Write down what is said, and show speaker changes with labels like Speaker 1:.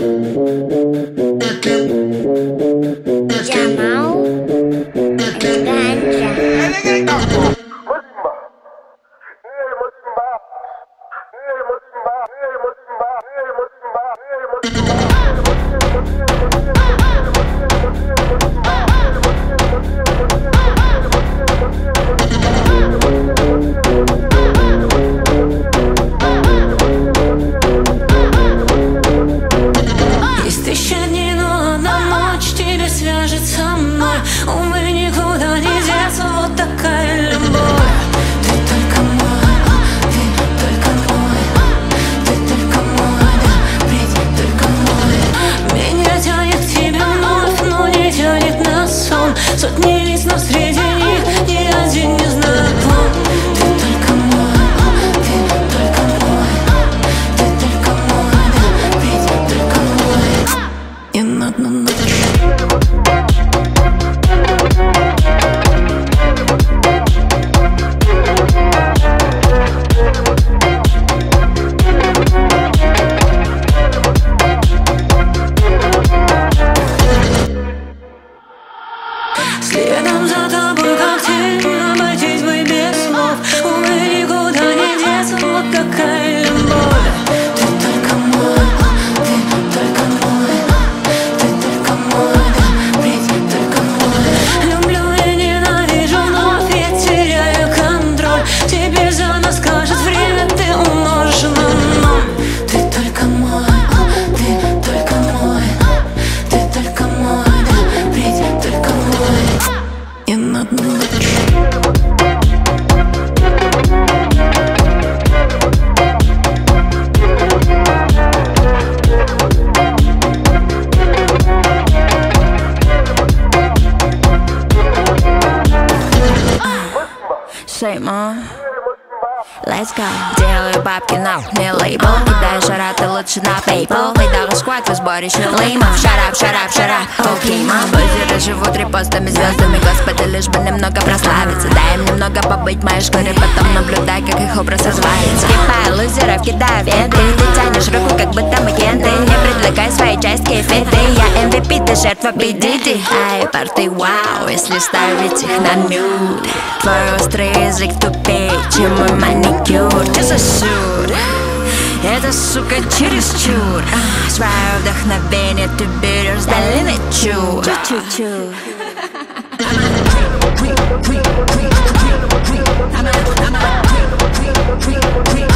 Speaker 1: Jamal Ganja.
Speaker 2: Есть тысячи, но одна ночь тебя свяжет со мной. Увы, никуда не деться, вот такая любовь. Ты только мой, ты только мой, ты только мой, да, ведь только мой. Меня тянет к тебе вновь, но не тянет на сон. Сотни лиц, но среди них ни один не знаком. Ты только мой, ты только мой, ты только мой, да, ведь только мой. И на одну ночь. Следом за тобой, как тень, обойтись бы без слов. Увы, никуда не деться, вот такая любовь. Ты только мой, ты только мой, ты только мой, да, ведь только мой. Люблю и ненавижу, вновь я теряю контроль. Теперь за нас скажет время, ты умножишь на ноль. Ты только мой, ты только мой, ты только мой, да, ведь только мой. И на одну ночь.
Speaker 3: Say, let's go. Делаю бабки на мне лейбл. Кидаю шараты лучше на PayPal. Видала сквад в сборище леймов. Shut up, shut up, shut up. Окей, мам. Лузеры живут репостами, звездами. Господи, лишь бы немного прославиться. Дай им немного побыть в моей шкуре. Потом наблюдай, как их образ развалится. Скипаю лузеров, кидаю венты. Ты тянешь руку, как будто мы кенты. Не предлагай свои части фиты. Я MVP, ты жертва бедити. Ай, порты, вау, если ставить их на мют. Твой острый язык тупее, чем мой маникюр. Ты засур, это, сука, чересчур. Свое вдохновение ты берешь с долины чур. Чу-чу-чу. I'm a